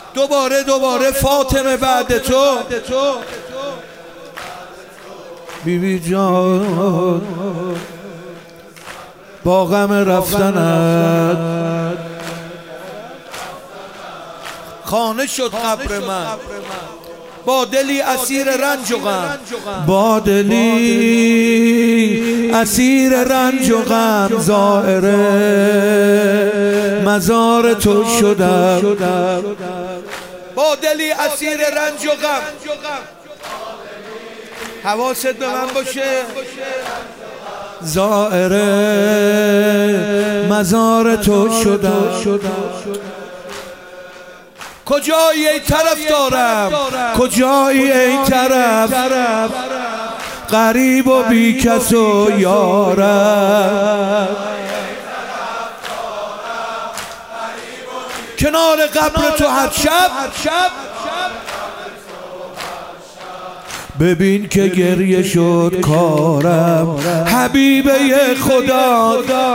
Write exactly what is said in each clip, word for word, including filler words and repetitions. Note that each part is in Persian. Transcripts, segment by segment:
دوباره دوباره فاطمه بعد تو بیبی جان با غم رفتنت خانه شد قبر من، با دلی اسیر رنج و غم، با دلی اسیر رنج و غم زائر مزار تو شدم، با دلی اسیر رنج و غم. حواست به من باشه، زائر مزار تو شدم. کجایی ای طرف دارم، کجایی ای طرف، غریب و بی کس و یارم، کنار قبر تو هر شب ببین که گریه شد کارم. حبیبه خدا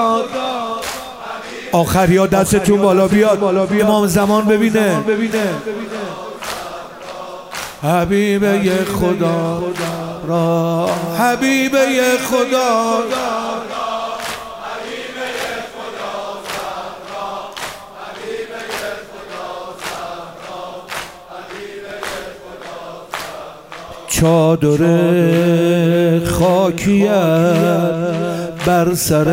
آخر یا دستتون بالا بیاد، امام زمان ببینه. حبیبه خدا را، حبیبه خدا، چادر خاکیت بر سر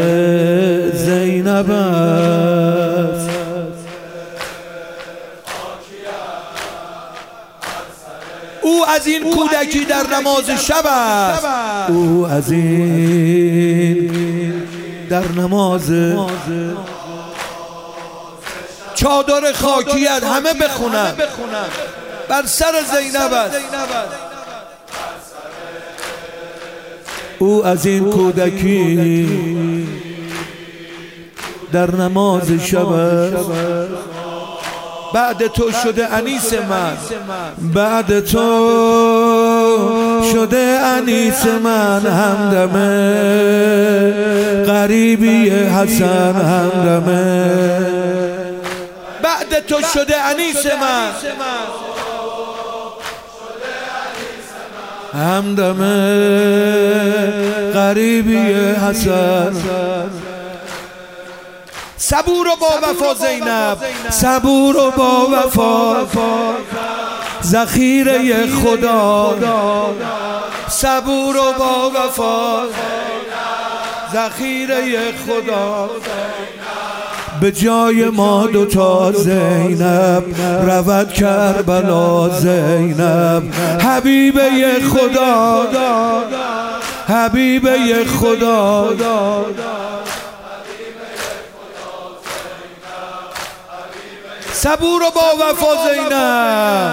زینب است، او از این کودکی در نماز شب است، او از این در نماز چادر خاکیت همه بخونن بر سر زینب است، او از این کودکی در نماز شب است. بعد تو شده انیس من، بعد تو شده انیس من، همدمه غریبی حسن، همدمه بعد تو شده انیس من، همدمه غریبی حسن. صبور و با وفا زینب، صبور و با وفا، ذخیره خدا، صبور و با وفا، ذخیره خدا. به جای ما دوتا زینب رود کربلا زینب، حبیبه خدا، حبیبه خدا، صبور و با وفا زینب،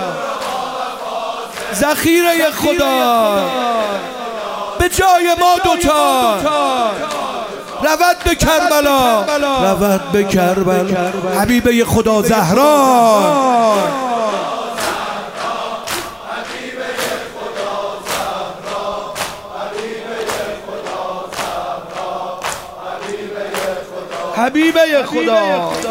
ذخیره خدا. به جای ما دوتا رود به کربلا، رود به کربلا، حبیبه خدا زهرا، حبیبه خدا.